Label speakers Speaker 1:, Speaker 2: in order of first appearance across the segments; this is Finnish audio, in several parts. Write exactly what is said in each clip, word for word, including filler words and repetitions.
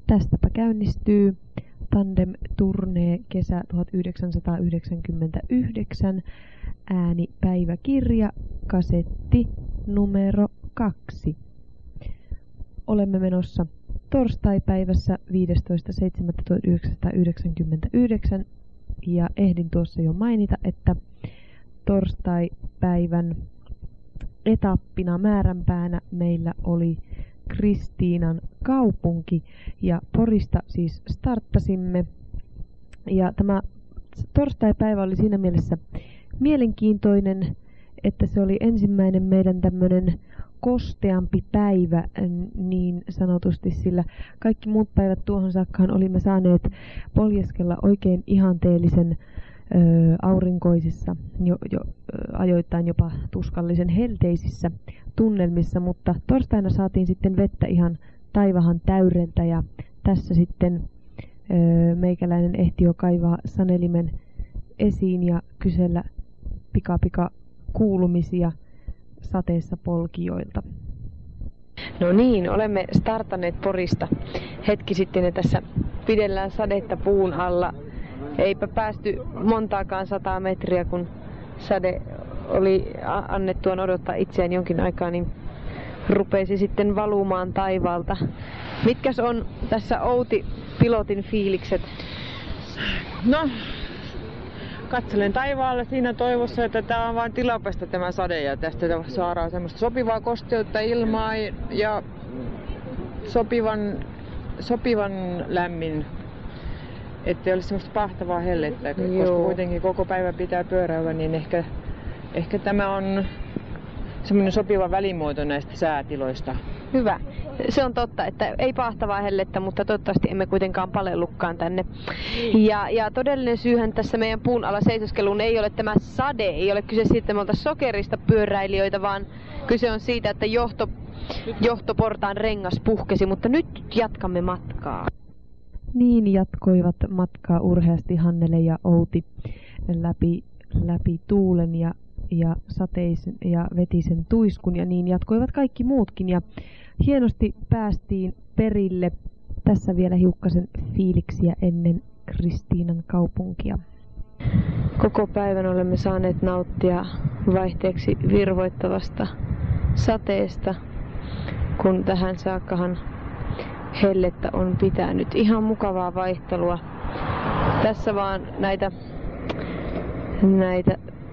Speaker 1: Tästäpä käynnistyy Tandem-turnee kesä tuhatyhdeksänsataayhdeksänkymmentäyhdeksän, äänipäiväkirja, kasetti numero kaksi. Olemme menossa torstaipäivässä viidestoista seitsemättä tuhatyhdeksänsataayhdeksänkymmentäyhdeksän ja ehdin tuossa jo mainita, että torstaipäivän etappina määränpäänä meillä oli Kristiinan kaupunki ja Porista siis starttasimme. Ja tämä torstaipäivä oli siinä mielessä mielenkiintoinen, että se oli ensimmäinen meidän tämmöinen kosteampi päivä niin sanotusti, sillä kaikki muut päivät tuohon saakkaan olimme saaneet poljeskella oikein ihanteellisen ö, aurinkoisissa, jo, jo, ö, ajoittain jopa tuskallisen helteisissä tunnelmissa, mutta torstaina saatiin sitten vettä ihan taivahan täyreltä ja tässä sitten ö, meikäläinen ehti jo kaivaa sanelimen esiin ja kysellä pikapika kuulumisia sateessa polkijoilta.
Speaker 2: No niin, olemme startanneet Porista hetki sitten ja tässä pidellään sadetta puun alla. Eipä päästy montaakaan sataa metriä, kun sade oli annettuaan odottaa itseään jonkin aikaa, niin rupesi sitten valumaan taivaalta. Mitkäs on tässä Outi-pilotin fiilikset?
Speaker 3: No, katselen taivaalle siinä toivossa, että tämä on vain tilapäistä tämä sade ja tästä saadaan semmoista sopivaa kosteutta ilmaa ja sopivan, sopivan lämmin, ettei olisi semmoista pahtavaa hellettä, koska Joo. kuitenkin koko päivä pitää pyöräillä, niin ehkä, ehkä tämä on semmoinen sopiva välimuoto näistä säätiloista.
Speaker 2: Hyvä. Se on totta, että ei pahtavaa hellettä, mutta toivottavasti emme kuitenkaan palellutkaan tänne. Ja, ja todellinen syyhän tässä meidän puun alla seisoskeluun ei ole tämä sade, ei ole kyse siitä, että me oltaisiin sokerista pyöräilijöitä, vaan kyse on siitä, että johto, johtoportaan rengas puhkesi, mutta nyt jatkamme matkaa.
Speaker 1: Niin jatkoivat matkaa urheasti Hannele ja Outi läpi, läpi tuulen ja ja sateisen ja vetisen tuiskun ja niin jatkoivat kaikki muutkin ja hienosti päästiin perille. Tässä vielä hiukkasen fiiliksiä ennen Kristiinan kaupunkia.
Speaker 2: Koko päivän olemme saaneet nauttia vaihteeksi virvoittavasta sateesta, kun tähän saakkahan hellettä on pitänyt. Ihan mukavaa vaihtelua. Tässä vaan näitä näitä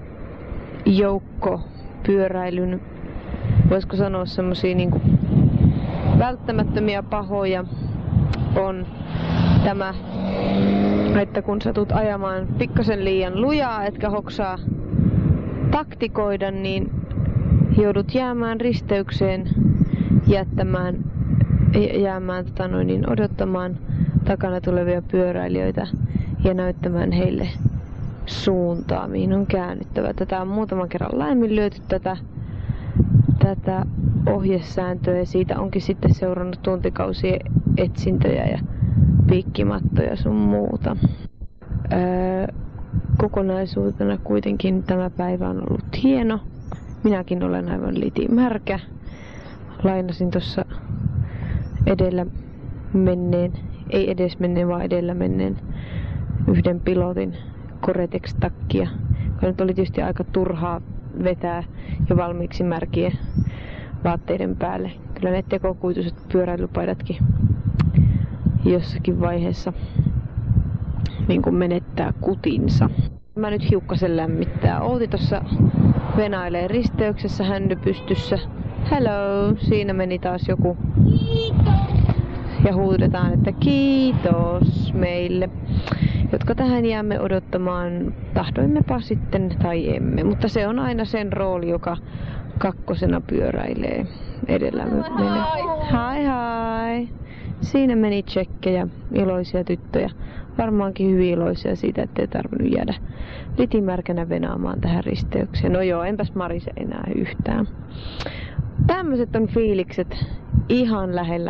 Speaker 2: joukkopyöräilyn, voisiko sanoa semmosia niinku välttämättömiä pahoja on tämä, että kun satut ajamaan pikkasen liian lujaa, etkä hoksaa taktikoida, niin joudut jäämään risteykseen, jättämään, jäämään tota noin, niin odottamaan takana tulevia pyöräilijöitä ja näyttämään heille suuntaa, mihin on käännyttävä. Tätä on muutaman kerran laiminlyöty tätä, tätä ohjesääntöä ja siitä onkin sitten seurannut tuntikausien etsintöjä ja piikkimattoja sun muuta. Öö, kokonaisuutena kuitenkin tämä päivä on ollut hieno. Minäkin olen aivan litimärkä. Lainasin tuossa edellä menneen, ei edes menneen vaan edellä menneen yhden pilotin Gore-Tex-takkia, joka nyt oli tietysti aika turhaa vetää jo valmiiksi märkien vaatteiden päälle. Kyllä ne tekokuituiset pyöräilypaidatkin jossakin vaiheessa niin kuin menettää kutinsa. Mä nyt hiukkasen lämmittää. Outi tossa venailee risteyksessä, händy pystyssä. Hello! Siinä meni taas joku. Ja huudetaan, että kiitos meille, jotka tähän jäämme odottamaan, tahdoimmepa sitten tai emme. Mutta se on aina sen rooli, joka kakkosena pyöräilee edellämme. Menee. Hai hai! Siinä meni tsekkejä, iloisia tyttöjä. Varmaankin hyvin iloisia siitä, ettei tarvinnut jäädä litimärkänä venaamaan tähän risteykseen. No joo, enpäs marise enää yhtään. Tämmöiset on fiilikset ihan lähellä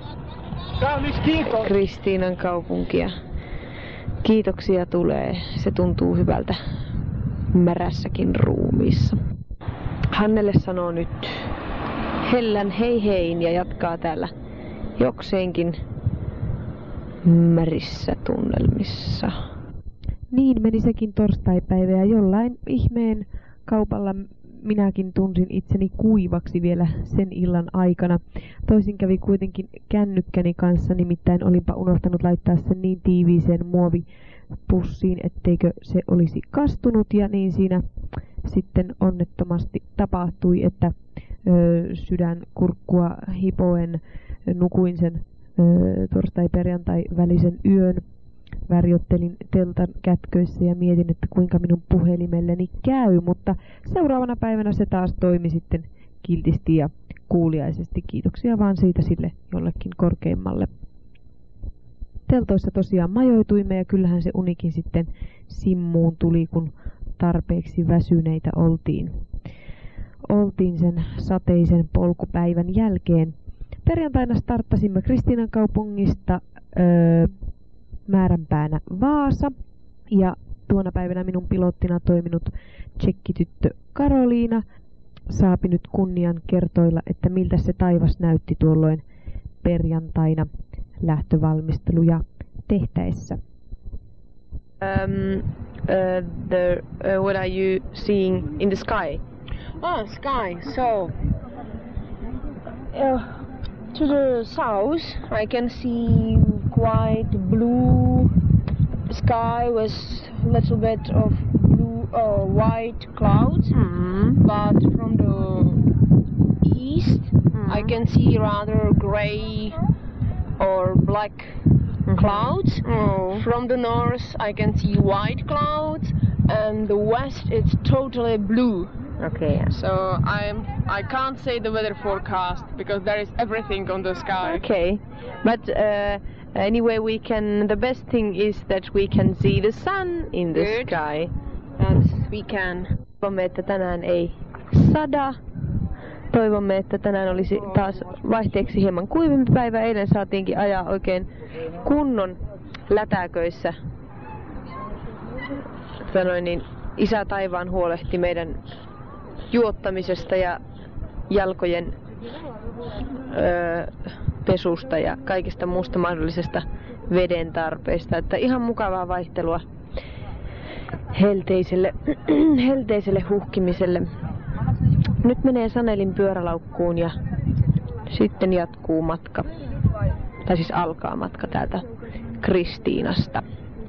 Speaker 2: Kristiinan kaupunkia. Kiitoksia tulee. Se tuntuu hyvältä märässäkin ruumiissa. Hannele sanoo nyt hellän hei hein ja jatkaa täällä jokseenkin märissä tunnelmissa.
Speaker 1: Niin meni sekin torstaipäivä ja jollain ihmeen kaupalla minäkin tunsin itseni kuivaksi vielä sen illan aikana. Toisin kävi kuitenkin kännykkäni kanssa, nimittäin olinpa unohtanut laittaa sen niin tiiviiseen muovipussiin, etteikö se olisi kastunut, ja niin siinä sitten onnettomasti tapahtui, että ö, sydänkurkkua hipoen nukuin sen ö, torstai-perjantai välisen yön. Värjottelin teltan kätköissä ja mietin, että kuinka minun puhelimelleni käy, mutta seuraavana päivänä se taas toimi sitten kiltisti ja kuuliaisesti. Kiitoksia vaan siitä sille jollekin korkeimmalle. Teltoissa tosiaan majoituimme ja kyllähän se unikin sitten simmuun tuli, kun tarpeeksi väsyneitä oltiin. Oltiin sen sateisen polkupäivän jälkeen. Perjantaina starttasimme Kristiinankaupungista öö, määränpäänä Vaasa, ja tuona päivänä minun pilottina toiminut tsekkityttö Karoliina saapi nyt kunnian kertoilla, että miltä se taivas näytti tuolloin perjantaina lähtövalmisteluja tehtäessä.
Speaker 2: Um, uh, the, uh, what are you seeing in the sky?
Speaker 4: Oh, sky. So, uh, to the south, I can see quite blue sky with a little bit of blue or uh, white clouds.
Speaker 2: Mm-hmm.
Speaker 4: But from the east, mm-hmm. I can see rather gray or black mm-hmm. clouds.
Speaker 2: Oh.
Speaker 4: From the north, I can see white clouds, and the west, it's totally blue.
Speaker 2: Okay.
Speaker 4: So I'm I can't say the weather forecast because there is everything on the sky.
Speaker 2: Okay, but uh, anyway, we can. The best thing is that we can see the sun in the
Speaker 4: Good.
Speaker 2: sky.
Speaker 4: Yes, we can.
Speaker 2: Toivomme, että tänään ei sada. Toivomme, että tänään olisi taas vaihteeksi hieman kuivempi päivä. Eilen saatiinkin ajaa oikein kunnon lätäköissä. Sanoin, niin Isä taivaan huolehti meidän juottamisesta ja jalkojen öö, pesusta ja kaikista muusta mahdollisesta veden tarpeesta. Että ihan mukavaa vaihtelua helteiselle, helteiselle huhkimiselle. Nyt menee Sanelin pyörälaukkuun ja sitten jatkuu matka. Tai siis alkaa matka täältä Kristiinasta.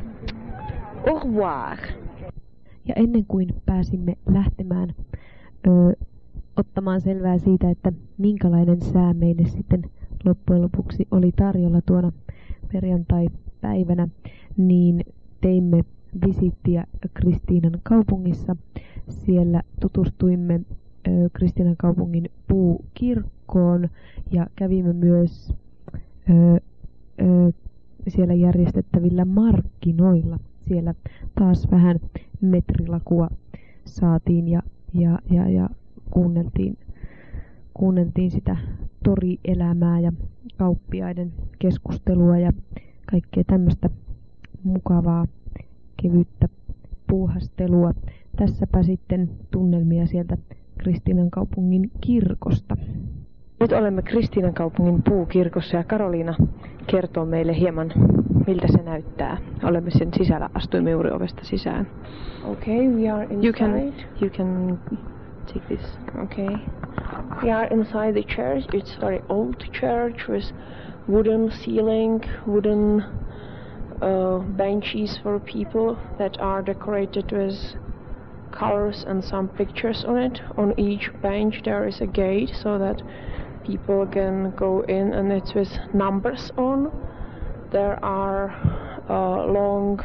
Speaker 2: Au revoir!
Speaker 1: Ja ennen kuin pääsimme lähtemään ö, ottamaan selvää siitä, että minkälainen sää meille sitten loppujen lopuksi oli tarjolla tuona perjantai-päivänä, niin teimme visittiä Kristiinan kaupungissa. Siellä tutustuimme ö, Kristiinan kaupungin puukirkkoon ja kävimme myös ö, ö, siellä järjestettävillä markkinoilla. Siellä taas vähän metrilakua saatiin ja, ja, ja, ja kuunneltiin, kuunneltiin sitä torielämää ja kauppiaiden keskustelua ja kaikkea tämmöistä mukavaa, kevyttä puuhastelua. Tässäpä sitten tunnelmia sieltä Kristiinan kaupungin kirkosta.
Speaker 2: Nyt olemme Kristiinan kaupungin puukirkossa ja Karoliina kertoo meille hieman, miltä se näyttää. Olemme sen sisällä, astuimme juuri ovesta sisään.
Speaker 4: Okay, we are inside.
Speaker 2: You can, you can take this.
Speaker 4: Okay. We are inside the church. It's a very old church with wooden ceiling, wooden uh, benches for people that are decorated with colors and some pictures on it. On each bench there is a gate so that people can go in, and it's with numbers on. There are uh, long,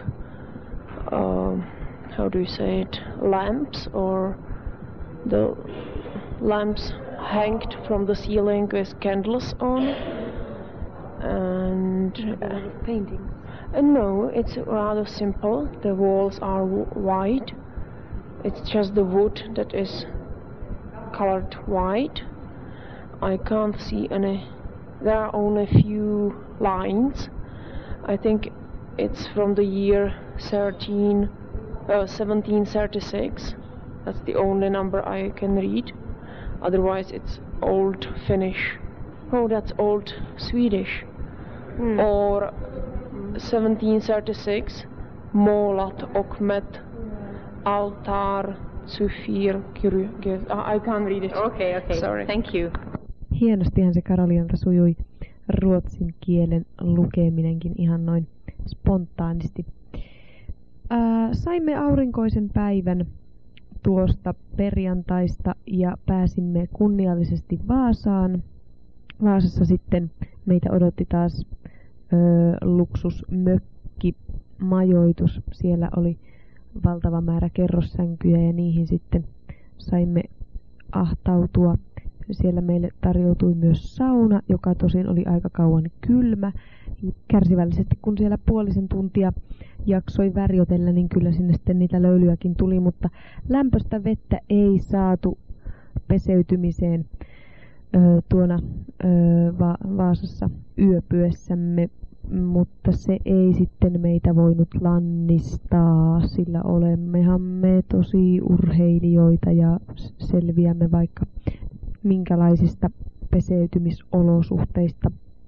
Speaker 4: uh, how do you say it, lamps, or the lamps hanged from the ceiling with candles on. And uh,
Speaker 2: paintings.
Speaker 4: Uh, no, it's rather simple. The walls are w- white. It's just the wood that is colored white. I can't see any. There are only a few lines. I think it's from the year thirteen, uh, seventeen thirty-six. That's the only number I can read. Otherwise, it's old Finnish. Oh, that's old Swedish.
Speaker 2: Mm.
Speaker 4: Or seventeen thirty-six målat och med altar Sofir kyrkö. I can't read it.
Speaker 2: Okay, okay.
Speaker 4: Sorry.
Speaker 2: Thank you.
Speaker 1: Hienostihan se Karoliinalta sujui ruotsin kielen lukeminenkin ihan noin spontaanisti. Ää, saimme aurinkoisen päivän tuosta perjantaista ja pääsimme kunniallisesti Vaasaan. Vaasassa sitten meitä odotti taas ö, luksusmökki majoitus. Siellä oli valtava määrä kerrossänkyjä ja niihin sitten saimme ahtautua. Siellä meille tarjoutui myös sauna, joka tosin oli aika kauan kylmä. Kärsivällisesti kun siellä puolisen tuntia jaksoi värjötellä, niin kyllä sinne sitten niitä löylyäkin tuli, mutta lämpöistä vettä ei saatu peseytymiseen ö, tuona ö, Va- Vaasassa yöpyessämme, mutta se ei sitten meitä voinut lannistaa, sillä olemmehan me tosi urheilijoita ja selviämme vaikka minkälaisista peseytymisolosuhteista.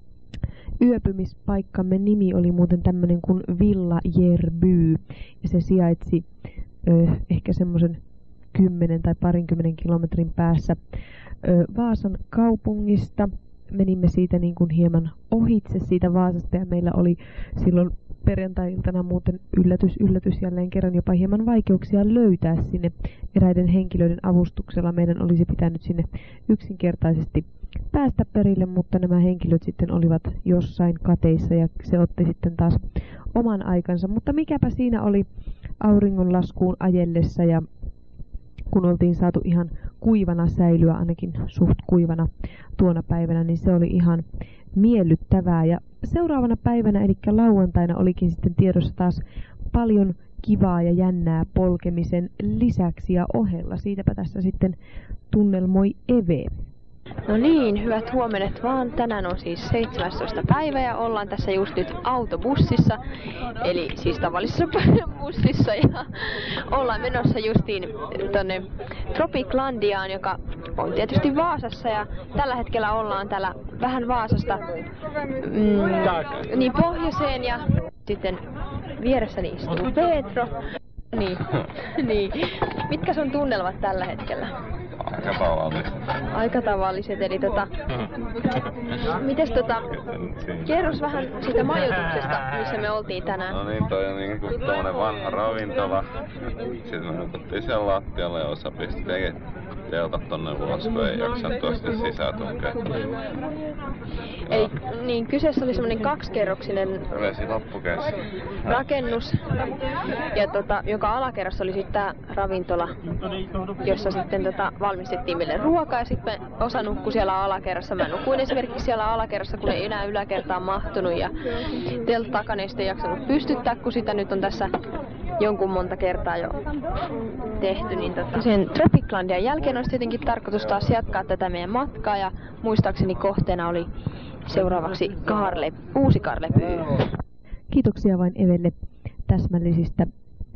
Speaker 1: Yöpymispaikkamme nimi oli muuten tämmönen kuin Villa Järby ja se sijaitsi ö, ehkä semmoisen kymmenen tai parinkymmenen kilometrin päässä ö, Vaasan kaupungista. Menimme siitä niin kuin hieman ohitse siitä Vaasasta ja meillä oli silloin perjantai-iltana muuten yllätys, yllätys jälleen kerran jopa hieman vaikeuksia löytää sinne eräiden henkilöiden avustuksella. Meidän olisi pitänyt sinne yksinkertaisesti päästä perille, mutta nämä henkilöt sitten olivat jossain kateissa ja se otti sitten taas oman aikansa. Mutta mikäpä siinä oli auringonlaskuun ajellessa ja kun oltiin saatu ihan kuivana säilyä, ainakin suht kuivana tuona päivänä, niin se oli ihan miellyttävää. Ja seuraavana päivänä, eli lauantaina, olikin sitten tiedossa taas paljon kivaa ja jännää polkemisen lisäksi ja ohella. Siitäpä tässä sitten tunnelmoi Eve.
Speaker 2: No niin, hyvät huomenet vaan. Tänään on siis seitsemästoista päivä ja ollaan tässä just nyt autobussissa, eli siis tavallisessa bussissa ja ollaan menossa justiin tonne Tropiclandiaan, joka on tietysti Vaasassa ja tällä hetkellä ollaan täällä vähän Vaasasta mm, niin pohjoiseen ja sitten vieressäni istuu Petro. Niin, niin. Mitkä sun tunnelmat tällä hetkellä?
Speaker 5: Aika tavalliset.
Speaker 2: Aika tavalliset, eli tota... Mites tota... Kerros vähän siitä majoituksesta, missä me oltiin tänään.
Speaker 5: No niin, toi on niinku tommonen vanha ravintola. Sitten me nukuttiin siellä lattialla ja osa pisti tekee teltat tonne ulos, kun ei jaksanut tuosta sisään tunkea.
Speaker 2: Eli niin, kyseessä oli semmonen kaksikerroksinen
Speaker 5: Vesi loppukäsi.
Speaker 2: rakennus, ja tota, joka alakerrassa oli sitten tää ravintola, jossa sitten tota, valmistettiin meille ruokaa ja sitten osa nukkui siellä alakerrassa. Mä nukuin esimerkiksi siellä alakerrassa, kun ei enää yläkertaan mahtunut ja teltta takana ei sitten jaksanut pystyttää, kun sitä nyt on tässä jonkun monta kertaa jo tehty. Niin tota, sen Tropiclandian jälkeen olisi tietenkin tarkoitus taas jatkaa tätä meidän matkaa ja muistaakseni kohteena oli seuraavaksi Kaarle, uusi Kaarlepyy.
Speaker 1: Kiitoksia vain Evelle täsmällisistä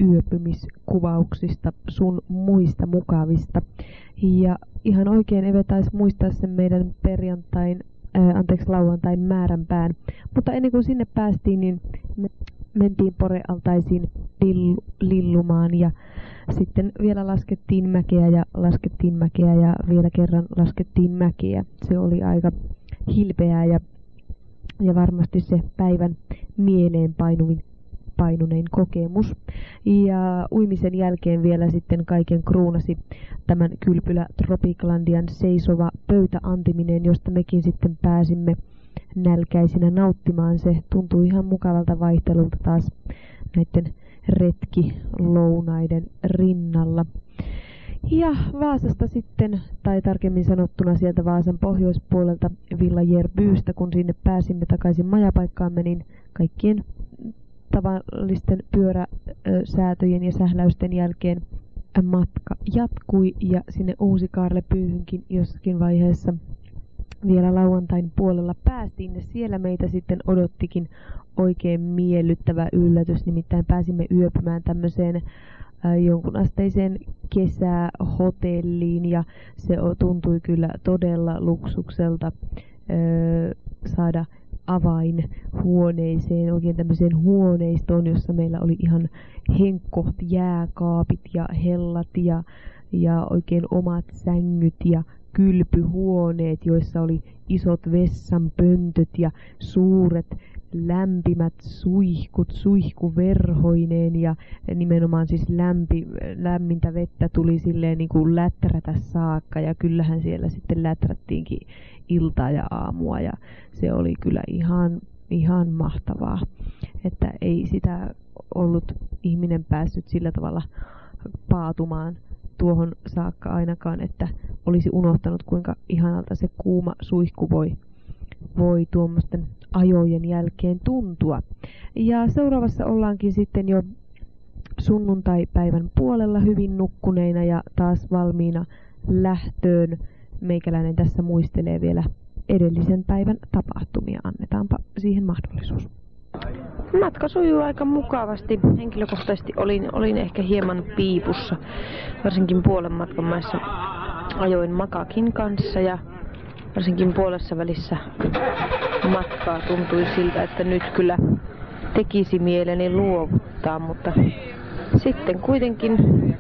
Speaker 1: yöpymiskuvauksista, sun muista mukavista. Ja ihan oikein Eve taisi muistaa sen meidän perjantain, ää, anteeksi lauantain määränpään. Mutta ennen kuin sinne päästiin, niin me mentiin Porealtaisiin lillu, lillumaan ja sitten vielä laskettiin mäkeä ja laskettiin mäkeä ja vielä kerran laskettiin mäkeä. Se oli aika hilpeää ja, ja varmasti se päivän mieleen painuvin painunein kokemus. Ja uimisen jälkeen vielä sitten kaiken kruunasi tämän kylpylä Tropiclandian seisova pöytäantiminen, josta mekin sitten pääsimme nälkäisinä nauttimaan. Se tuntui ihan mukavalta vaihtelulta taas näiden retkilounaiden rinnalla. Ja Vaasasta sitten, tai tarkemmin sanottuna sieltä Vaasan pohjoispuolelta Villa Järbyystä, kun sinne pääsimme takaisin majapaikkaamme, niin kaikkien tavallisten pyöräsäätöjen ja sähläysten jälkeen matka jatkui ja sinne Uusi Kaarlepyyhynkin jossakin vaiheessa vielä lauantain puolella päästiin ja siellä meitä sitten odottikin oikein miellyttävä yllätys, nimittäin pääsimme yöpymään tämmöiseen äh, jonkunasteiseen kesähotelliin ja se tuntui kyllä todella luksukselta äh, saada avainhuoneeseen, oikein tämmöiseen huoneistoon, jossa meillä oli ihan henkkoht jääkaapit ja hellat ja, ja oikein omat sängyt ja kylpyhuoneet, joissa oli isot vessanpöntöt ja suuret lämpimät suihkut suihkuverhoineen ja nimenomaan siis lämpi, lämmintä vettä tuli silleen niin kuin läträtä saakka ja kyllähän siellä sitten läträttiinkin iltaa ja aamua ja se oli kyllä ihan, ihan mahtavaa, että ei sitä ollut ihminen päässyt sillä tavalla paatumaan tuohon saakka ainakaan, että olisi unohtanut kuinka ihanalta se kuuma suihku voi, voi tuommoisten ajojen jälkeen tuntua. Ja seuraavassa ollaankin sitten jo sunnuntai-päivän puolella hyvin nukkuneina ja taas valmiina lähtöön. Meikäläinen tässä muistelee vielä edellisen päivän tapahtumia. Annetaanpa siihen mahdollisuus.
Speaker 2: Matka sujuu aika mukavasti. Henkilökohtaisesti olin, olin ehkä hieman piipussa, varsinkin puolen matkan maissa ajoin Makakin kanssa ja varsinkin puolessa välissä matkaa tuntui siltä, että nyt kyllä tekisi mieleni luovuttaa, mutta sitten kuitenkin,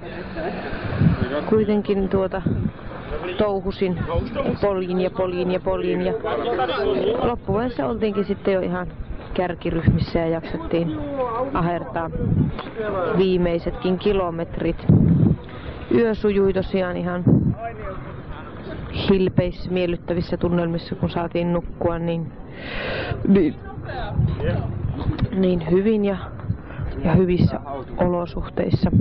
Speaker 2: kuitenkin tuota touhusin poljin ja poljin ja poljin ja loppuvaiheessa oltiinkin sitten jo ihan kärkiryhmissä ja jaksettiin ahertaa viimeisetkin kilometrit. Yö sujui tosiaan ihan hilpeissä, miellyttävissä tunnelmissa, kun saatiin nukkua niin, niin, niin hyvin ja, ja hyvissä olosuhteissa.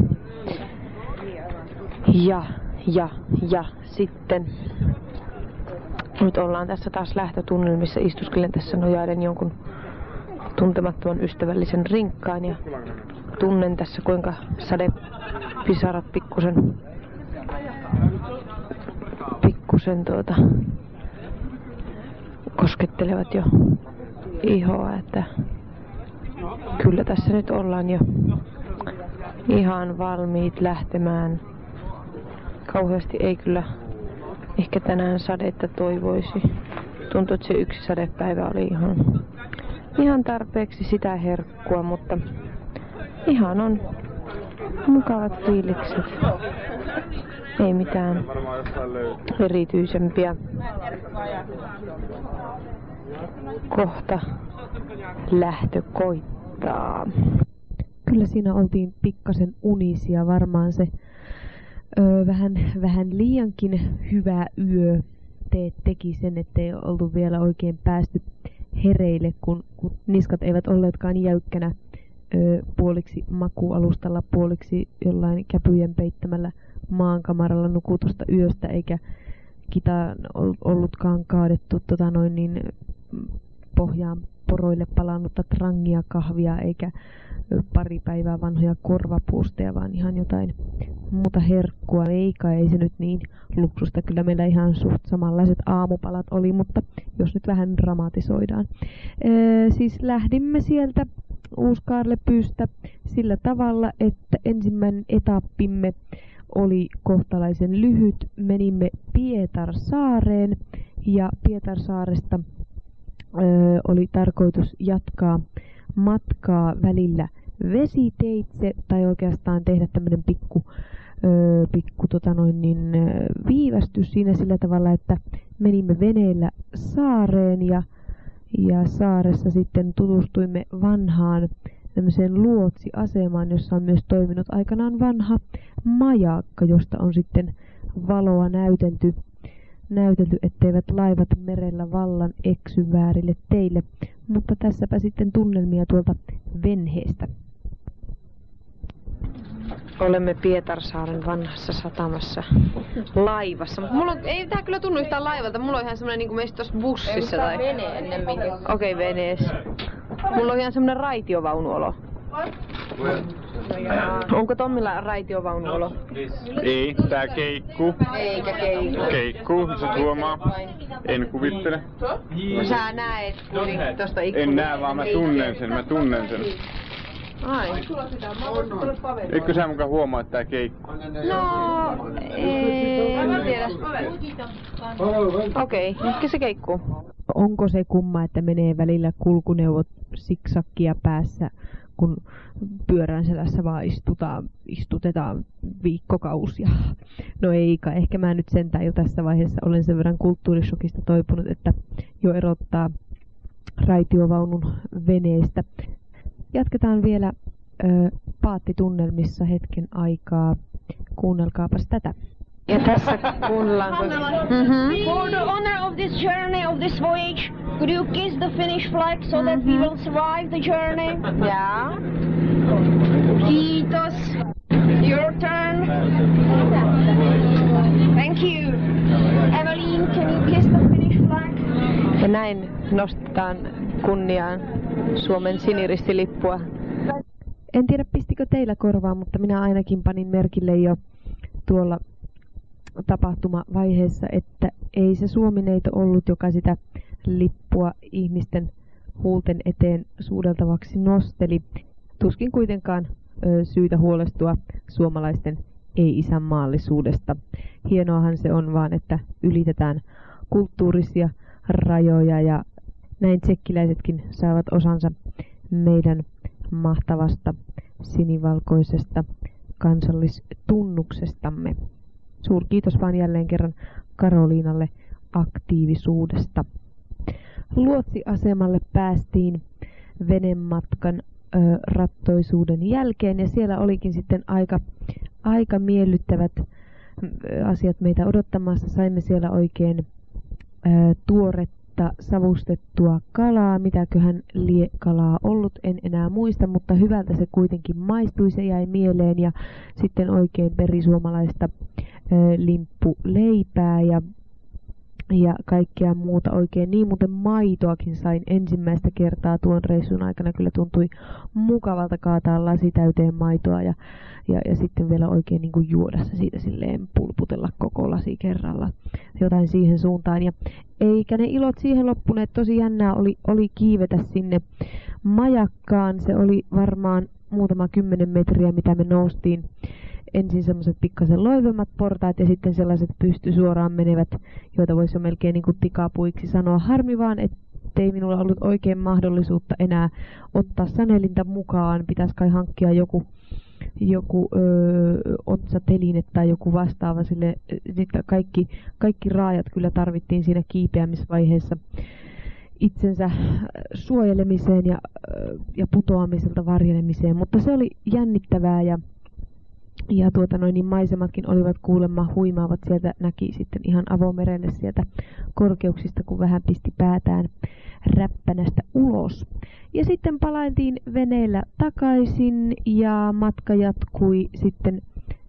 Speaker 2: Ja, ja, ja sitten nyt ollaan tässä taas lähtötunnelmissa. Istuskelen tässä nojaiden jonkun tuntemattoman ystävällisen rinkkaan ja tunnen tässä kuinka sadepisarat pikkusen pikkusen tuota koskettelevat jo ihoa, että kyllä tässä nyt ollaan jo ihan valmiit lähtemään. Kauheasti ei kyllä ehkä tänään sadetta toivoisi. Tuntuu, että se yksi sadepäivä oli ihan, ihan tarpeeksi sitä herkkua, mutta ihan on mukavat fiilikset. Ei mitään erityisempiä. Kohta lähtö koittaa.
Speaker 1: Kyllä siinä oltiin pikkasen unisia, varmaan se ö, vähän, vähän liiankin hyvä yö te, teki sen, ettei oltu vielä oikein päästy hereille, kun, kun niskat eivät olleetkaan jäykkänä ö, puoliksi makualustalla, puoliksi jollain käpyjen peittämällä maankamaralla nukutusta yöstä, eikä kita ollutkaan kaadettu tota noin niin, pohjaan poroille palannutta trangia kahvia, eikä pari päivää vanhoja korvapuusteja, vaan ihan jotain muuta herkkua. Eikä ei se nyt niin luksusta, kyllä meillä ihan suht samanlaiset aamupalat oli, mutta jos nyt vähän dramatisoidaan. Ee, siis lähdimme sieltä Uuskaarlepyystä sillä tavalla, että ensimmäinen etappimme oli kohtalaisen lyhyt. Menimme Pietarsaareen ja Pietarsaaresta ö, oli tarkoitus jatkaa matkaa välillä vesiteitse tai oikeastaan tehdä tämmöinen pikku, ö, pikku tota noin niin, viivästys siinä sillä tavalla, että menimme veneellä saareen ja, ja saaressa sitten tutustuimme vanhaan tämmöiseen luotsiasemaan, jossa on myös toiminut aikanaan vanha majakka, josta on sitten valoa näytelty, näytelty etteivät laivat merellä vallan eksy väärille teille. Mutta tässäpä sitten tunnelmia tuolta venheestä.
Speaker 2: Olemme Pietarsaaren vanhassa satamassa laivassa. Mulla on, ei tää kyllä tunnu yhtään laivalta. Mulla on ihan semmonen niinku meistä tossa bussissa tai vene ennemminkin. Okei, okay, veneessä. Mulla on ihan semmonen raitiovaunuolo. Onko Tommilla raitiovaunuolo?
Speaker 6: Ei, tää keikku.
Speaker 2: Eikä keikku.
Speaker 6: Keikku, sä huomaa. En kuvittele.
Speaker 2: No sä näet tosta ikkunasta.
Speaker 6: En näe, vaan mä tunnen sen, mä tunnen sen.
Speaker 2: Ai.
Speaker 6: Eikö sä mukaan huomaa, että tää keikkuu?
Speaker 2: No, en tiedä. Okei, okay, ehkä se keikkuu.
Speaker 1: Onko se kumma, että menee välillä kulkuneuvot siksakkia päässä, kun pyörän selässä vaan istutaan, istutetaan viikkokausia? No eikä, ehkä mä nyt sentään jo tässä vaiheessa olen sen verran kulttuurishokista toipunut, että jo erottaa raitiovaunun veneestä. Jatketaan vielä ö, paattitunnelmissa hetken aikaa. Kuunnelkaapas tätä.
Speaker 2: Ja tässä kuunnellaan. Mm-hmm.
Speaker 4: For the honor of this journey, of this voyage, could you kiss the Finnish flag so that we will survive the journey?
Speaker 2: Jaa.
Speaker 4: Kiitos. Your turn. Thank you. Evelyn, can you kiss the Finnish flag?
Speaker 2: Ja näin nostetaan kunniaan Suomen siniristilippua.
Speaker 1: En tiedä pistikö teillä korvaa, mutta minä ainakin panin merkille jo tuolla tapahtumavaiheessa, että ei se Suomineito ollut, joka sitä lippua ihmisten huulten eteen suudeltavaksi nosteli. Tuskin kuitenkaan ö, syytä huolestua suomalaisten ei-isänmaallisuudesta. Hienoahan se on vaan, että ylitetään kulttuurisia rajoja ja näin tsekkiläisetkin saavat osansa meidän mahtavasta sinivalkoisesta kansallistunnuksestamme. Suurkiitos vaan jälleen kerran Karoliinalle aktiivisuudesta. Luotsiasemalle päästiin venematkan ö, rattoisuuden jälkeen ja siellä olikin sitten aika, aika miellyttävät ö, asiat meitä odottamassa. Saimme siellä oikein ö, tuoretta savustettua kalaa, mitäköhän lie kalaa ollut, en enää muista, mutta hyvältä se kuitenkin maistui, se jäi mieleen ja sitten oikein perisuomalaista ö, limppuleipää ja, ja kaikkea muuta oikein. Niin muuten maitoakin sain ensimmäistä kertaa tuon reissun aikana, kyllä tuntui mukavalta kaataa lasi täyteen maitoa ja, ja, ja sitten vielä oikein niin kuin juoda se siitä silleen pulputella koko lasi kerralla, jotain siihen suuntaan. Ja eikä ne ilot siihen loppuneet, tosi jännää oli, oli kiivetä sinne majakkaan, se oli varmaan muutama kymmenen metriä mitä me noustiin. Ensin semmoiset pikkasen loivemmat portaat ja sitten sellaiset pysty suoraan menevät, joita voisi jo melkein niin kuin tikapuiksi sanoa. Harmi vaan, ettei minulla ollut oikein mahdollisuutta enää ottaa sanelinta mukaan. Pitäisi kai hankkia joku, joku öö, otsateline tai joku vastaava. Sille, sitten kaikki, kaikki raajat kyllä tarvittiin siinä kiipeämisvaiheessa itsensä suojelemiseen ja, ja putoamiselta varjelemiseen. Mutta se oli jännittävää ja Ja tuota noin, niin maisematkin olivat kuulemma huimaavat, sieltä näki sitten ihan avomerelle sieltä korkeuksista, kun vähän pisti päätään Räppänästä ulos. Ja sitten palailtiin veneellä takaisin ja matka jatkui sitten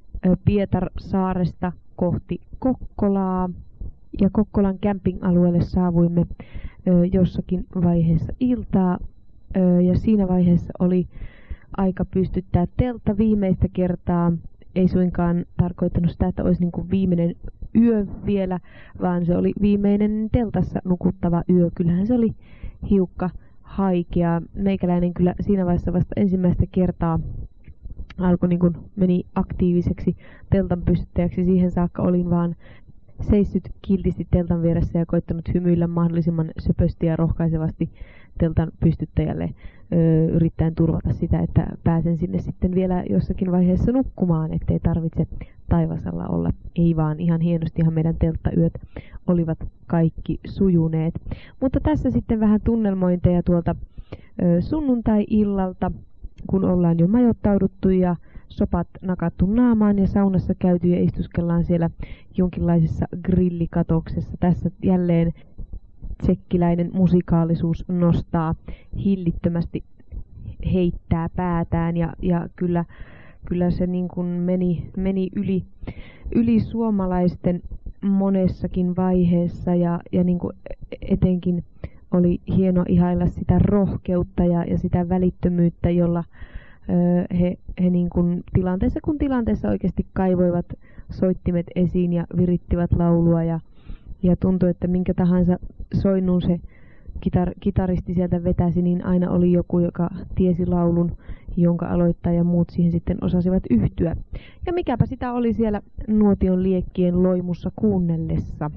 Speaker 1: Pietarsaaresta kohti Kokkolaa. Ja Kokkolan camping-alueelle saavuimme jossakin vaiheessa iltaa ja siinä vaiheessa oli aika pystyttää teltta viimeistä kertaa. Ei suinkaan tarkoittanut sitä, että olisi niin kuin viimeinen yö vielä, vaan se oli viimeinen teltassa nukuttava yö. Kyllähän se oli hiukka haikea. Meikäläinen kyllä siinä vaiheessa vasta ensimmäistä kertaa alkoi niin kuin meni aktiiviseksi teltan pystyttäjäksi. Siihen saakka olin vaan seissyt kiltisti teltan vieressä ja koittanut hymyillä mahdollisimman söpösti ja rohkaisevasti teltan pystyttäjälle ö, yrittäen turvata sitä, että pääsen sinne sitten vielä jossakin vaiheessa nukkumaan, ettei tarvitse taivasalla olla. Ei vaan, ihan hienostihan meidän telttayöt olivat kaikki sujuneet. Mutta tässä sitten vähän tunnelmointeja tuolta ö, sunnuntai-illalta, kun ollaan jo majoittauduttu ja sopat nakattu naamaan ja saunassa käyty ja istuskellaan siellä jonkinlaisessa grillikatoksessa. Tässä jälleen tsekkiläinen musikaalisuus nostaa hillittömästi, heittää päätään ja, ja kyllä, kyllä se niin kuin meni, meni yli, yli suomalaisten monessakin vaiheessa ja, ja niin kuin etenkin oli hieno ihailla sitä rohkeutta ja, ja sitä välittömyyttä, jolla ö, he, he niin kuin tilanteessa kun tilanteessa oikeasti kaivoivat soittimet esiin ja virittivät laulua ja Ja tuntui, että minkä tahansa soinnun se kitar- kitaristi sieltä vetäsi, niin aina oli joku, joka tiesi laulun jonka aloittaja ja muut siihen sitten osasivat yhtyä. Ja mikäpä sitä oli siellä nuotion liekkien loimussa kuunnellessa.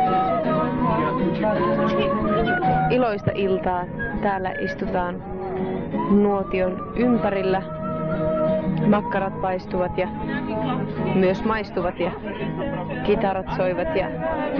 Speaker 2: Iloista iltaa. Täällä istutaan nuotion ympärillä. Makkarat paistuvat ja myös maistuvat ja kitarat soivat ja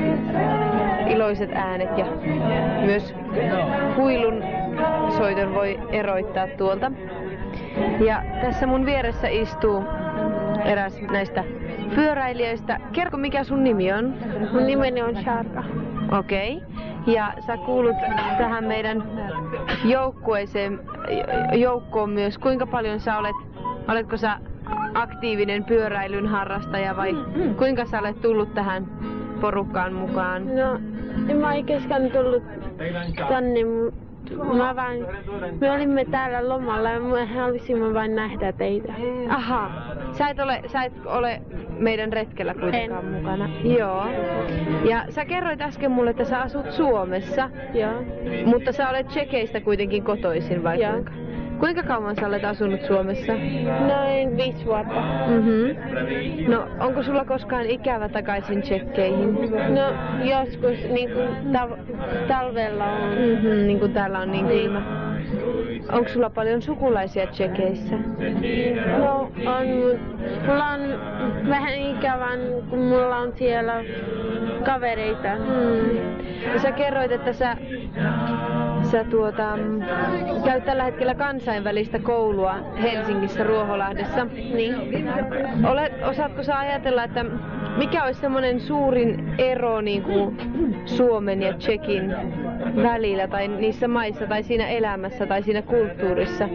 Speaker 2: iloiset äänet ja myös huilun soiton voi eroittaa tuolta. Ja tässä mun vieressä istuu eräs näistä pyöräilijöistä. Kerro, mikä sun nimi on?
Speaker 7: Mun nimeni on Sharka.
Speaker 2: Okei. Okay. Ja sä kuulut tähän meidän joukkueeseen, joukkoon myös. Kuinka paljon sä olet, oletko sä aktiivinen pyöräilyn harrastaja vai kuinka sä olet tullut tähän porukkaan mukaan?
Speaker 7: No, en mä oikeastaan tullut tänne, mä vain, me olimme täällä lomalla ja me halusimme vain nähdä teitä.
Speaker 2: Aha, sä et ole, sä et ole meidän retkellä kuitenkaan
Speaker 7: en.
Speaker 2: mukana. Joo. Ja sä kerroit äsken mulle, että sä asut Suomessa.
Speaker 7: Joo.
Speaker 2: Mutta sä olet Tšekeistä kuitenkin kotoisin vai
Speaker 7: Joo.
Speaker 2: kuinka? Kuinka kauan sä olet asunut Suomessa?
Speaker 7: Noin viisi vuotta.
Speaker 2: Mhm. No, onko sulla koskaan ikävä takaisin Tšekkeihin?
Speaker 7: No, joskus niin kuin ta- talvella on.
Speaker 2: Mhm, niin kuin täällä on niin kylmä. Onko sulla paljon sukulaisia Tšekeissä?
Speaker 7: No, on, mulla on vähän ikävän, kun mulla on siellä kavereita.
Speaker 2: Mm. Ja sä kerroit, että sä, sä tuota, käyt tällä hetkellä kansainvälistä koulua Helsingissä Ruoholahdessa.
Speaker 7: Niin.
Speaker 2: Olet, osaatko sä ajatella, että mikä olisi semmoinen suurin ero niin kuin Suomen ja Tšekin välillä tai niissä maissa tai siinä elämässä tai siinä kulttuurissa?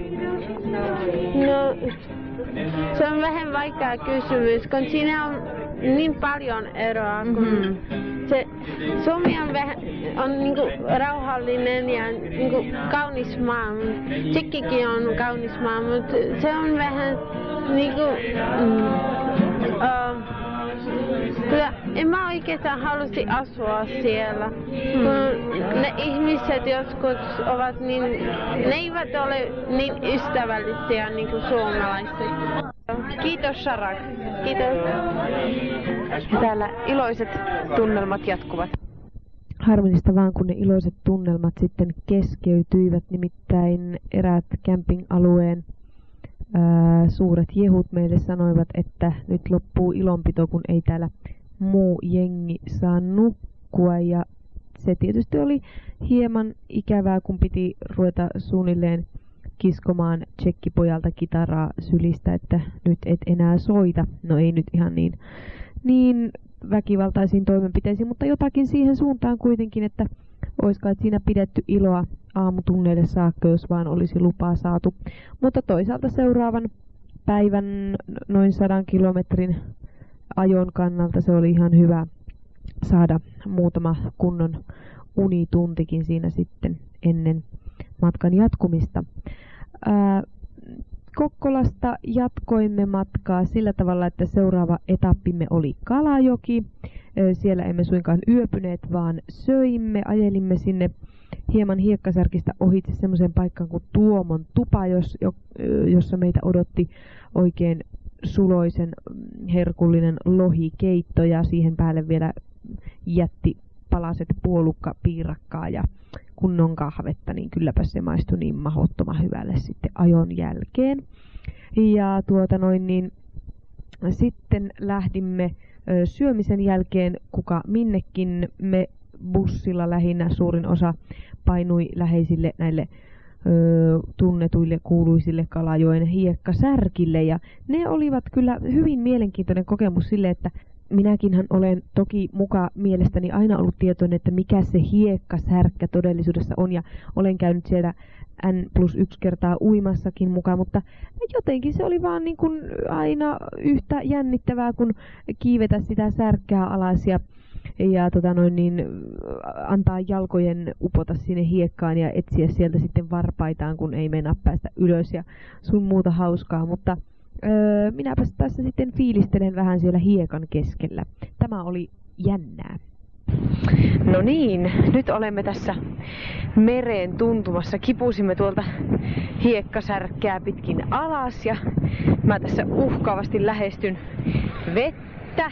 Speaker 7: No, se on vähän vaikea kysymys, kun siinä on niin paljon eroa. Kun
Speaker 2: Mm-hmm.
Speaker 7: se, Suomi on, vähän, on niinku rauhallinen ja niinku kaunis maa. Tšekkikin on kaunis maa, mutta se on vähän niinku... Mm, uh, Kyllä, en mä oikeastaan halusi asua siellä, kun ne ihmiset joskus ovat niin, ne eivät ole niin ystävällisiä niin kuin suomalaiset.
Speaker 2: Kiitos Sharak.
Speaker 7: Kiitos.
Speaker 2: Täällä iloiset tunnelmat jatkuvat.
Speaker 1: Harmillista vaan, kun ne iloiset tunnelmat sitten keskeytyivät, nimittäin eräät camping-alueen ää, suuret jehut meille sanoivat, että nyt loppuu ilonpito, kun ei täällä muu jengi saa nukkua. Ja se tietysti oli hieman ikävää, kun piti ruveta suunnilleen kiskomaan tšekkipojalta kitaraa sylistä, että nyt et enää soita. No ei nyt ihan niin, niin väkivaltaisiin toimenpiteisiin, mutta jotakin siihen suuntaan kuitenkin, että olisiko siinä pidetty iloa aamutunneille saakka, jos vaan olisi lupaa saatu. Mutta toisaalta seuraavan päivän noin sadan kilometrin ajon kannalta se oli ihan hyvä saada muutama kunnon unituntikin siinä sitten ennen matkan jatkumista. Ää, Kokkolasta jatkoimme matkaa sillä tavalla, että seuraava etappimme oli Kalajoki. Siellä emme suinkaan yöpyneet, vaan söimme, ajelimme sinne hieman hiekkasärkistä ohitse semmoiseen paikkaan kuin Tuomon tupa, jos, jossa meitä odotti oikein suloisen herkullinen lohikeitto ja siihen päälle vielä jätti palaset puolukkapiirakkaa ja kunnon kahvetta, niin kylläpä se maistui niin mahdottoman hyvälle sitten ajon jälkeen. Ja tuota noin niin, sitten lähdimme ö, syömisen jälkeen kuka minnekin. Me bussilla lähinnä suurin osa painui läheisille näille ö, tunnetuille kuuluisille Kalajoen hiekkasärkille. Ja ne olivat kyllä hyvin mielenkiintoinen kokemus sille, että minäkinhän olen toki muka mielestäni aina ollut tietoinen, että mikä se hiekkasärkkä todellisuudessa on, ja olen käynyt siellä N plus yksi kertaa uimassakin mukaan, mutta jotenkin se oli vaan niin kuin aina yhtä jännittävää, kun kiivetä sitä särkkää alas ja, ja tota noin niin, antaa jalkojen upota sinne hiekkaan ja etsiä sieltä sitten varpaitaan, kun ei meinaa päästä ylös ja sun muuta hauskaa, mutta Öö, minäpäs tässä sitten fiilistelen vähän siellä hiekan keskellä. Tämä oli jännää.
Speaker 2: No niin, nyt olemme tässä meren tuntumassa. Kipusimme tuolta hiekkasärkkää pitkin alas ja mä tässä uhkaavasti lähestyn vettä.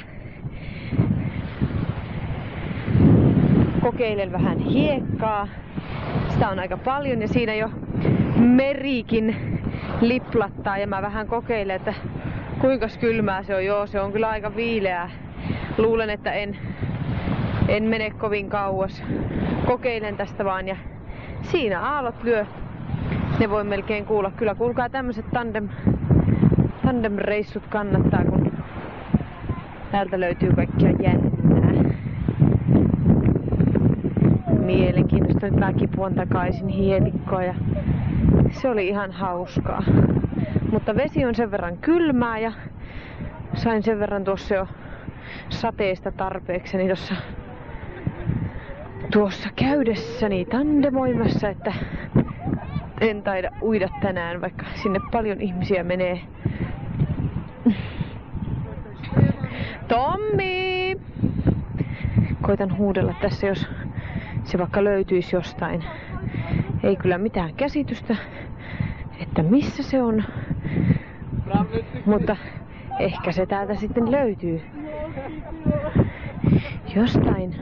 Speaker 2: Kokeilen vähän hiekkaa. Sitä on aika paljon ja siinä jo merikin liplattaa ja mä vähän kokeilen, että kuinka kylmää se on. Joo, se on kyllä aika viileää. Luulen, että en, en mene kovin kauas. Kokeilen tästä vaan ja siinä aallot lyö. Ne voi melkein kuulla. Kyllä kuulkaa, tämmöiset tandem, tandem-reissut kannattaa, kun täältä löytyy kaikkia jännää. Mielenkiintoista, nyt mä kipuan takaisin hietikkoa ja se oli ihan hauskaa. Mutta vesi on sen verran kylmää ja sain sen verran tuossa jo sateesta tarpeekseni tuossa tuossa käydessäni tandemoimassa, että en taida uida tänään, vaikka sinne paljon ihmisiä menee. Tommi! Koitan huudella tässä, jos se vaikka löytyisi jostain. Ei kyllä mitään käsitystä, että missä se on. Mutta ehkä se täältä sitten löytyy. Jostain.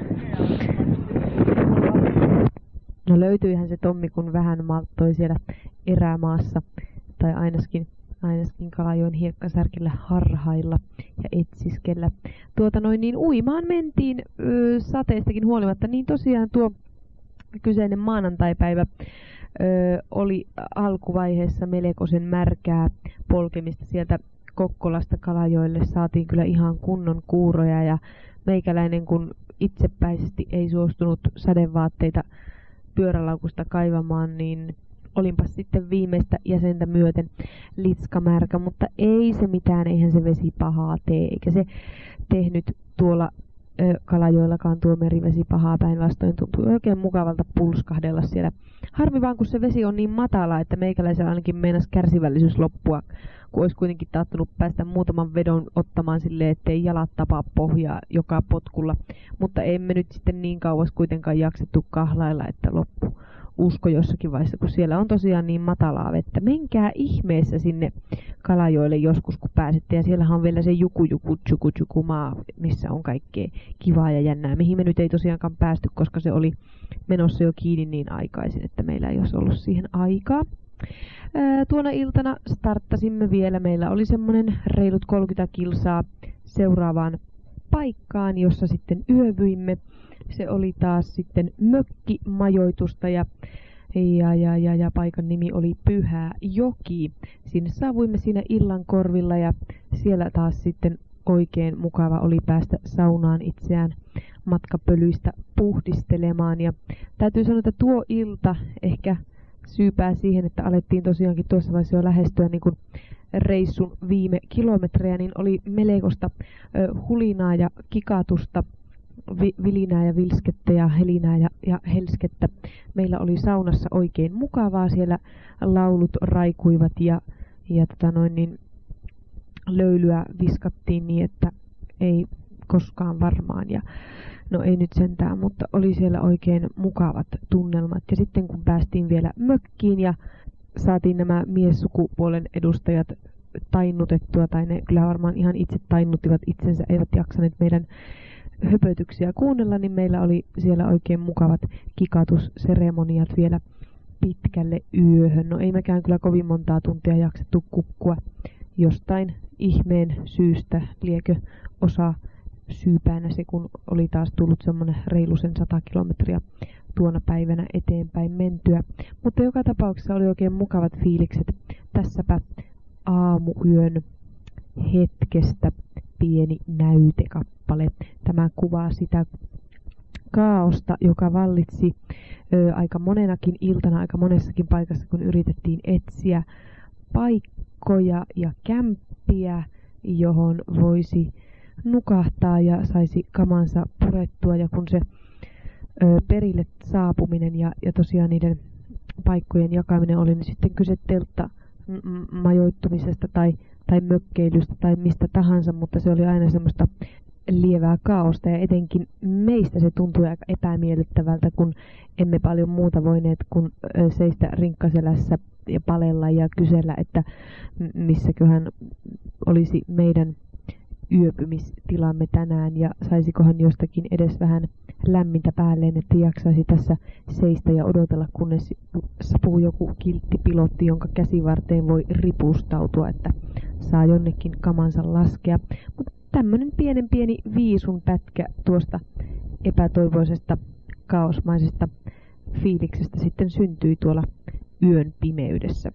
Speaker 1: No löytyihän se Tommi, kun vähän malttoi siellä erämaassa. Tai ainakin, ainakin Kalajoen hiekkasärkillä harhailla ja etsiskellä. Tuota noin niin uimaan mentiin ö, sateestakin huolimatta. Niin tosiaan tuo kyseinen maanantaipäivä ö, oli alkuvaiheessa melkoisen märkää polkemista sieltä Kokkolasta Kalajoelle. Saatiin kyllä ihan kunnon kuuroja ja meikäläinen kun itsepäisesti ei suostunut sadevaatteita pyörälaukusta kaivamaan, niin olinpas sitten viimeistä jäsentä myöten litska-märkä, mutta ei se mitään, eihän se vesi pahaa tee, eikä se tehnyt tuolla ö, Kalajoellakaan tuo merivesi pahaa, päinvastoin tuntui oikein mukavalta pulskahdella siellä. Harmi vaan, kun se vesi on niin matala, että meikäläisellä ainakin meinasi kärsivällisyys loppua, kun olisi kuitenkin taattunut päästä muutaman vedon ottamaan silleen, ettei jalat tapaa pohjaa joka potkulla. Mutta emme nyt sitten niin kauas kuitenkaan jaksettu kahlailla, että loppu usko jossakin vaiheessa, kun siellä on tosiaan niin matalaa vettä. Menkää ihmeessä sinne Kalajoelle joskus, kun pääsette. Ja siellähän on vielä se juku juku juku juku maa, missä on kaikkea kivaa ja jännää. Mihin me nyt ei tosiaankaan päästy, koska se oli menossa jo kiinni niin aikaisin, että meillä ei olisi ollut siihen aikaa. Ää, tuona iltana starttasimme vielä. Meillä oli semmoinen reilut kolmekymmentä kilsaa seuraavaan paikkaan, jossa sitten yövyimme. Se oli taas sitten mökkimajoitusta ja, ja, ja, ja, ja paikan nimi oli Pyhäjoki. Sinne saavuimme siinä illan korvilla ja siellä taas sitten oikein mukava oli päästä saunaan itseään matkapölyistä puhdistelemaan. Ja täytyy sanoa, että tuo ilta ehkä syypää siihen, että alettiin tosiaankin tuossa vaiheessa jo lähestyä niin kuin reissun viime kilometrejä, niin oli melkoista ö, hulinaa ja kikatusta, vi, vilinää ja vilskettä ja helinää ja, ja helskettä. Meillä oli saunassa oikein mukavaa, siellä laulut raikuivat ja, ja tota noin, niin löylyä viskattiin niin, että ei koskaan varmaan. Ja no ei nyt sentään, mutta oli siellä oikein mukavat tunnelmat. Ja sitten kun päästiin vielä mökkiin ja saatiin nämä miessukupuolen edustajat tainnutettua, tai ne kyllä varmaan ihan itse tainnuttivat itsensä, eivät jaksaneet meidän höpötyksiä kuunnella, niin meillä oli siellä oikein mukavat kikatusseremoniat vielä pitkälle yöhön. No ei mekään kyllä kovin montaa tuntia jaksettu kukkua jostain ihmeen syystä, liekö osa syypäänä se, kun oli taas tullut semmoinen reilusen sata kilometriä tuona päivänä eteenpäin mentyä. Mutta joka tapauksessa oli oikein mukavat fiilikset. Tässäpä aamuyön hetkestä pieni näytekappale. Tämä kuvaa sitä kaaosta, joka vallitsi ö, aika monenakin iltana, aika monessakin paikassa, kun yritettiin etsiä paikkoja ja kämppiä, johon voisi nukahtaa ja saisi kamansa purettua, ja kun se ö, perille saapuminen ja, ja tosiaan niiden paikkojen jakaminen oli, niin sitten kyse teltta majoittumisesta tai, tai mökkeilystä tai mistä tahansa, mutta se oli aina semmoista lievää kaaosta ja etenkin meistä se tuntui aika epämiellyttävältä, kun emme paljon muuta voineet kuin seistä rinkkaselässä ja palella ja kysellä, että missäköhän olisi meidän yöpymistilamme tänään ja saisikohan jostakin edes vähän lämmintä päälleen, että jaksaisi tässä seistä ja odotella, kunnes saapuu joku kiltti pilotti, jonka käsivarteen voi ripustautua, että saa jonnekin kamansa laskea. Mutta tämmönen pienen pieni viisun pätkä tuosta epätoivoisesta kaosmaisesta fiiliksestä sitten syntyi tuolla yön pimeydessä.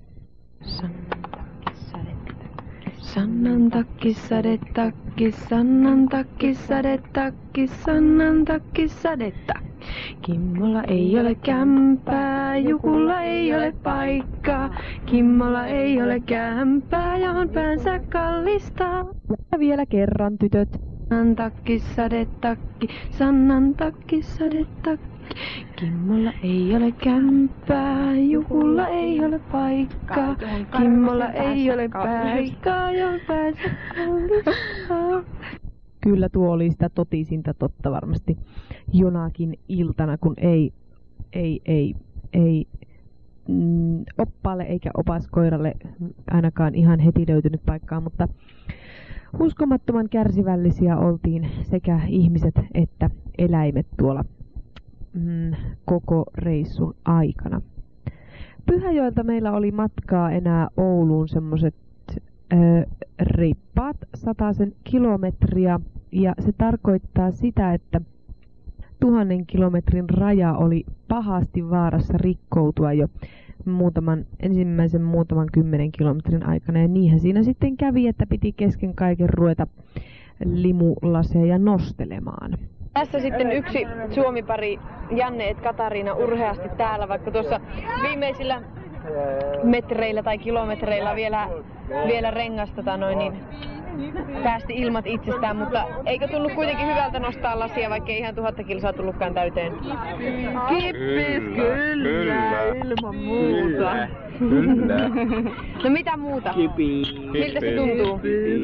Speaker 2: Sannan takki, sadetakki, sannan takki, sadetakki, sannan takki, sadetta. Kimmolla ei ole kämpää, Jukulla ei ole paikkaa. Kimmolla ei ole kämpää, johon päänsä kallistaa.
Speaker 1: Ja vielä kerran, tytöt.
Speaker 2: Sannan takki, sadetakki, sannan takki, sadetakki. Kimmolla ei ole kämpää, Jukulla ei ole paikkaa. Kimmolla ei ole paikkaa, johon päänsä kallistaa.
Speaker 1: Kyllä tuo oli sitä totisinta totta varmasti jonakin iltana, kun ei, ei, ei, ei mm, oppaalle eikä opaskoiralle ainakaan ihan heti löytynyt paikkaa, mutta uskomattoman kärsivällisiä oltiin sekä ihmiset että eläimet tuolla mm, koko reissun aikana. Pyhäjoelta meillä oli matkaa enää Ouluun semmoset ö, reippaat sataisen kilometriä ja se tarkoittaa sitä, että tuhannen kilometrin raja oli pahasti vaarassa rikkoutua jo muutaman, ensimmäisen muutaman kymmenen kilometrin aikana ja niinhän siinä sitten kävi, että piti kesken kaiken ruveta limulaseja nostelemaan.
Speaker 2: Tässä sitten yksi Suomi-pari, Janne et Katariina, urheasti täällä, vaikka tuossa viimeisillä metreillä tai kilometreillä vielä, vielä rengasta tota noin, niin päästi ilmat itsestään, mutta eikö tullut kuitenkin hyvältä nostaa lasia, vaikka ei ihan tuhatta kilsaa tullutkaan täyteen? Kippis, kyllä, kyllä, ilman muuta.
Speaker 5: Kyllä.
Speaker 2: No mitä muuta?
Speaker 6: Kipi.
Speaker 2: Miltä se tuntuu?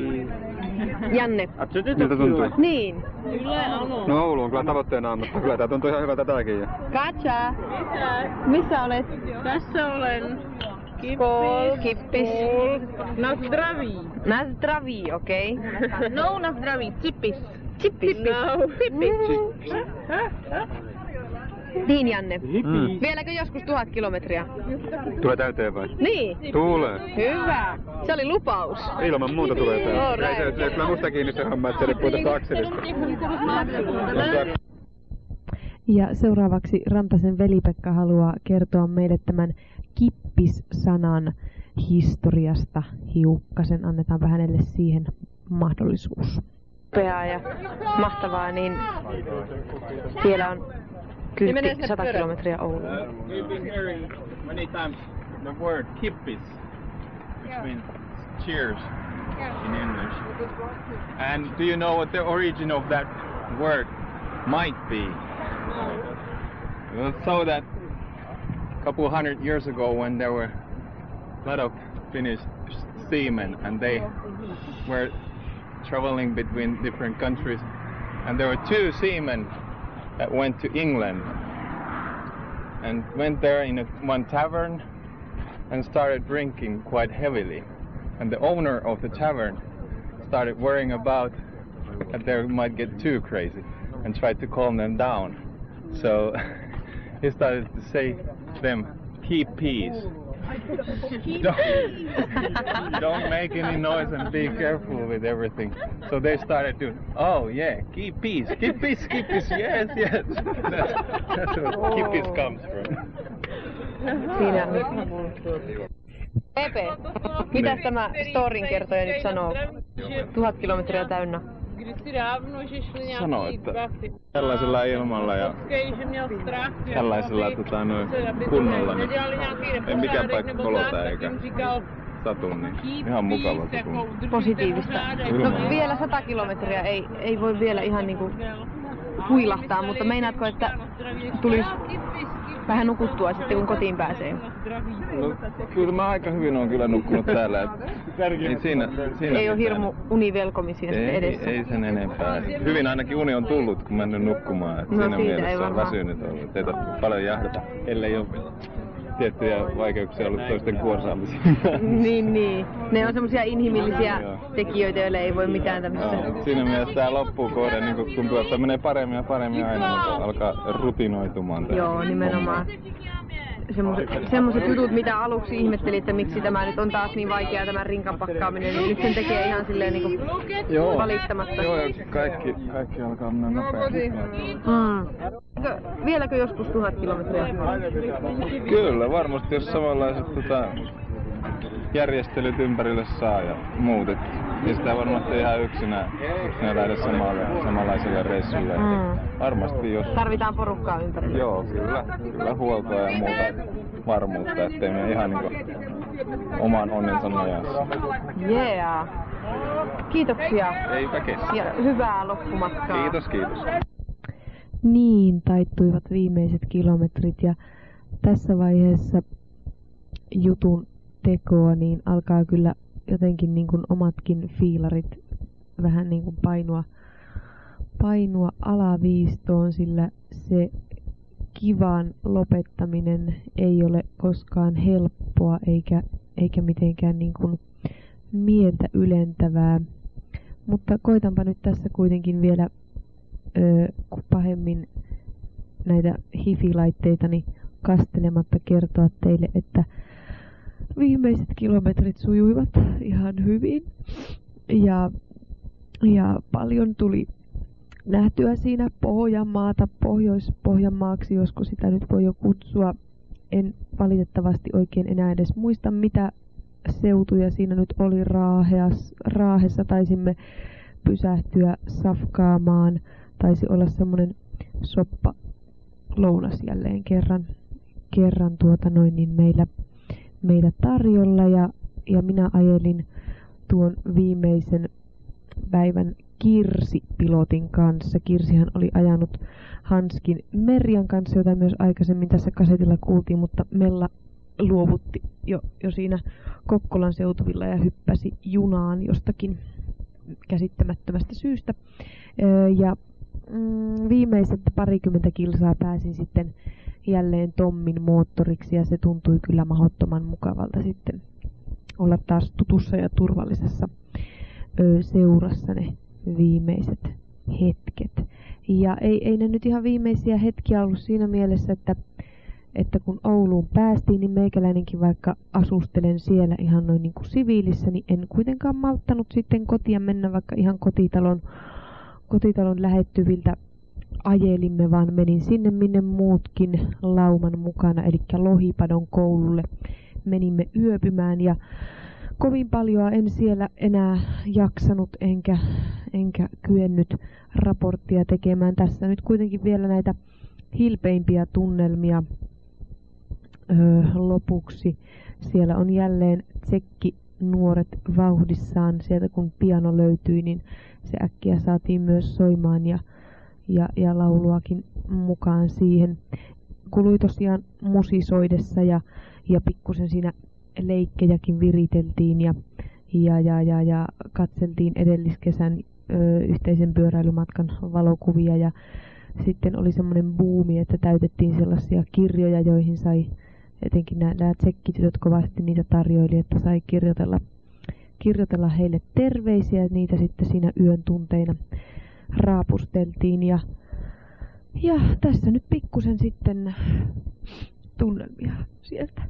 Speaker 2: Janne.
Speaker 6: Miltä tuntuu?
Speaker 2: Niin.
Speaker 6: No Oulu on kyllä tavoitteena, mutta kyllä tää tuntuu ihan hyvältä tääkin.
Speaker 2: Katja. Missä olet?
Speaker 8: Tässä olen.
Speaker 2: Skål, kippis.
Speaker 8: Na zdraví.
Speaker 2: Na zdraví, okei. Okay.
Speaker 8: No, na zdraví, cippis.
Speaker 2: Cippis.
Speaker 8: No.
Speaker 2: Cippis. Niin, Janne.
Speaker 6: Mm.
Speaker 2: Vieläkö joskus tuhat kilometriä?
Speaker 6: Tulee täyteen vai?
Speaker 2: Niin.
Speaker 6: Tulee.
Speaker 2: Hyvä. Se oli lupaus.
Speaker 6: Ilman muuta tulee täyteen.
Speaker 2: All right.
Speaker 6: Ei se, se kyllä musta kiinni se homma, että se riippuu tästä akselista.
Speaker 1: Ja seuraavaksi Rantasen veli-Pekka haluaa kertoa meille tämän kippis-sanan historiasta hiukkasen. Annetaanpa hänelle siihen mahdollisuus.
Speaker 2: Upeaa ja mahtavaa, niin siellä on kyltti sata kilometriä Ouluun.
Speaker 9: Many times the word kippis, which means cheers in English. And do you know what the origin of that word might be? Well, so that a couple hundred years ago when there were a lot of Finnish seamen and they were traveling between different countries, and there were two seamen that went to England and went there in a, one tavern and started drinking quite heavily, and the owner of the tavern started worrying about that they might get too crazy and tried to calm them down. So he started to say to them, keep peace. Don't, don't make any noise and be careful with everything. So they started to, oh yeah, keep peace, keep peace, keep peace, yes, yes. That's, that's where keep peace comes from.
Speaker 2: Siinä. Pepe, mitäs tämä storin kertoja nyt sanoo? Tuhat kilometriä täynnä.
Speaker 9: Sano, että tällaisella ilmalla ja tällaisella tota, noin, kunnolla niin ei mikään paikka kolota eikä satu, niin ihan mukava se.
Speaker 2: Positiivista. No vielä sata kilometriä ei, ei voi vielä ihan niinku huilahtaa, mutta meinaatko, että tulisi vähän nukuttua sitten kun kotiin pääsee?
Speaker 5: No, kyllä mä aika hyvin oon kyllä nukkunut täällä. Ei, siinä, siinä
Speaker 2: ei ole hirmu univelkomisia
Speaker 5: ei,
Speaker 2: edessä.
Speaker 5: Ei sen enempää. Hyvin ainakin uni on tullut kun mennyt nukkumaan. Et
Speaker 2: no,
Speaker 5: siinä mielessä
Speaker 2: on
Speaker 5: väsynyt ollut. Ei tarvitse paljon jahdata, ellei ole tiettyjä vaikeuksia ollut toisten kuorsaamisia.
Speaker 2: niin, niin. Ne on semmosia inhimillisiä tekijöitä, joille ei voi mitään tämmöistä.
Speaker 5: No, siinä mielessä tää loppuu kohde, niin kun tuntuu, että menee paremmin ja paremmin aina, mutta alkaa rutinoitumaan.
Speaker 2: Joo, nimenomaan. Semmoset, semmoset jutut, mitä aluksi ihmettelin, että miksi tämä nyt on taas niin vaikeaa tämä rinkan pakkaaminen, niin nyt sen tekee ihan silleen niinku
Speaker 5: joo,
Speaker 2: valittamatta.
Speaker 5: Joo, kaikki, kaikki alkaa mennä nopeasti.
Speaker 2: Mm. Vieläkö joskus tuhat kilometriä?
Speaker 5: Kyllä, varmasti jos samanlaiset tota, järjestelyt ympärille saa ja muut. Et, niin sitä varmasti ihan yksinä, yksinä lähde samalle, samanlaiselle reissulle. Mm. Varmasti jos...
Speaker 2: Tarvitaan porukkaa ympärille.
Speaker 5: Joo, kyllä. Kyllä huoltoa ja muuta varmuutta, ettei me ihan niinku oman onnensa nojassa.
Speaker 2: Yeah. Kiitoksia.
Speaker 5: Eipä kestä.
Speaker 2: Ja hyvää loppumatkaa.
Speaker 5: Kiitos, kiitos.
Speaker 1: Niin taittuivat viimeiset kilometrit ja tässä vaiheessa jutun tekoa niin alkaa kyllä jotenkin niin kuin omatkin fiilarit vähän niin kuin painua, painua alaviistoon, sillä se kivan lopettaminen ei ole koskaan helppoa eikä, eikä mitenkään niin kuin mieltä ylentävää. Mutta koitanpa nyt tässä kuitenkin vielä öö, pahemmin näitä hifi-laitteitani kastelematta kertoa teille, että viimeiset kilometrit sujuivat ihan hyvin ja, ja paljon tuli nähtyä siinä Pohjanmaata, Pohjois-Pohjanmaaksi, josko sitä nyt voi jo kutsua. En valitettavasti oikein enää edes muista, mitä seutuja siinä nyt oli. Raaheas, Raahessa taisimme pysähtyä safkaamaan. Taisi olla semmoinen soppa lounas jälleen kerran, kerran tuota noin niin meillä, meillä tarjolla ja, ja minä ajelin tuon viimeisen päivän Kirsi-pilotin kanssa. Kirsihän oli ajanut Hanskin Merjan kanssa, jota myös aikaisemmin tässä kasetilla kuultiin, mutta Mella luovutti jo, jo siinä Kokkolan seutuvilla ja hyppäsi junaan jostakin käsittämättömästä syystä. Ja mm, viimeiset parikymmentä kilsaa pääsin sitten jälleen Tommin moottoriksi ja se tuntui kyllä mahdottoman mukavalta sitten olla taas tutussa ja turvallisessa ö, seurassa ne viimeiset hetket. Ja ei, ei ne nyt ihan viimeisiä hetkiä ollut siinä mielessä, että, että kun Ouluun päästiin, niin meikäläinenkin vaikka asustelen siellä ihan noin niin kuin siviilissä, niin en kuitenkaan malttanut sitten kotia mennä, vaikka ihan kotitalon, kotitalon lähettyviltä ajelimme, vaan menin sinne minne muutkin lauman mukana, eli Lohipadon koululle menimme yöpymään ja kovin paljon en siellä enää jaksanut enkä, enkä kyennyt raporttia tekemään. Tässä nyt kuitenkin vielä näitä hilpeimpiä tunnelmia öö, lopuksi. Siellä on jälleen tsekki nuoret vauhdissaan. Sieltä kun piano löytyi, niin se äkkiä saatiin myös soimaan ja, ja, ja lauluakin mukaan siihen. Kului tosiaan musisoidessa ja, ja pikkusen siinä leikkejäkin viriteltiin ja, ja, ja, ja, ja katseltiin edelliskesän ö, yhteisen pyöräilymatkan valokuvia ja sitten oli semmoinen buumi, että täytettiin sellaisia kirjoja, joihin sai etenkin nämä tsekkitytöt kovasti niitä tarjoili, että sai kirjoitella, kirjoitella heille terveisiä ja niitä sitten siinä yön tunteina raapusteltiin ja, ja tässä nyt pikkusen sitten tunnelmia sieltä.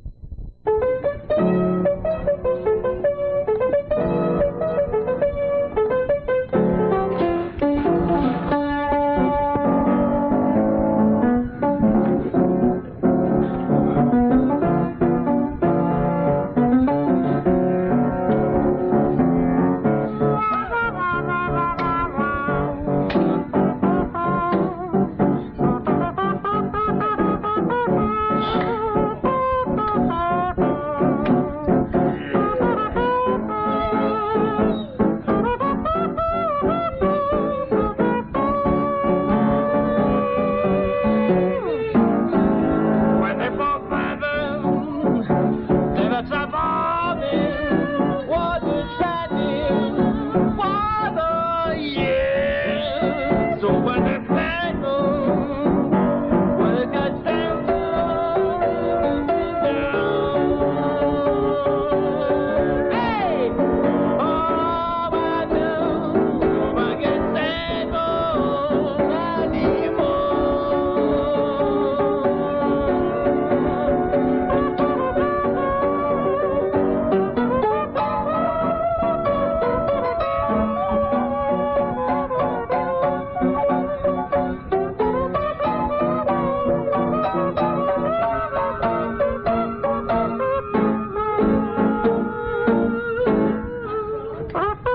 Speaker 4: Ha